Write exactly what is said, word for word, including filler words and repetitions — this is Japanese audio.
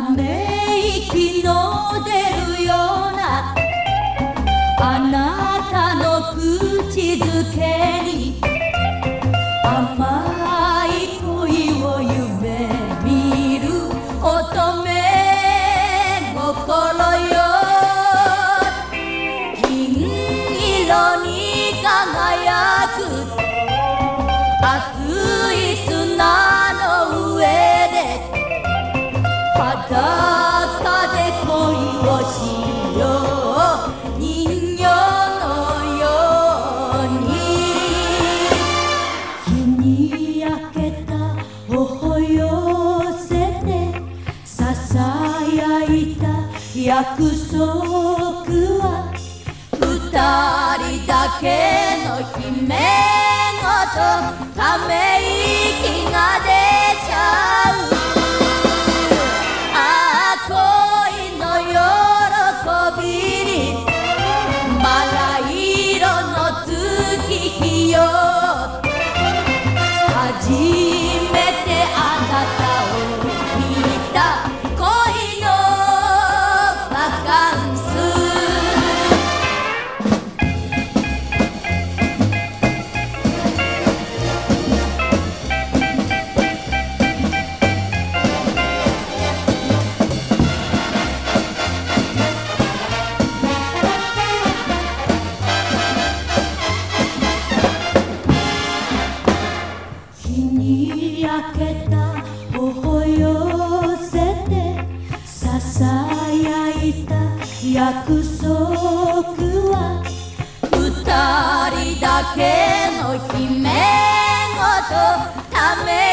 ため息の出るようなあなたの口づけに甘い恋を夢見る乙女心よ。銀色に輝く熱い砂の上で裸で恋をしよう人形のように。日に焼けた頬寄せてささやいた約束は二人だけの姫ごとため息が出ちゃう。ああ恋の喜びにバラ色の月日よ。初めてあなたを見た恋のバカンス。日に焼けた頬寄せてささやいた約束は二人だけの姫ごとため